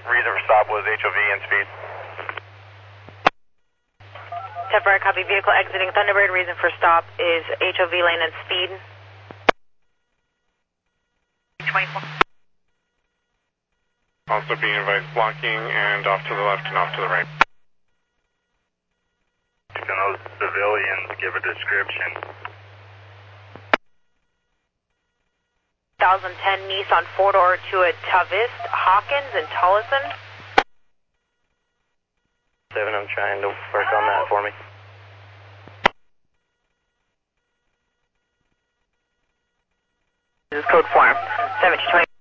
reason for stop was HOV and speed. Temporary copy. Vehicle exiting Thunderbird. Reason for stop is HOV lane and speed. 24. Also being advised blocking and off to the left and off to the right. Can those civilians give a description? 2010 Nissan 4-door to a Tavist, Hawkins, and Tullison. 7, I'm trying to work on that for me. This is code 4. 1720.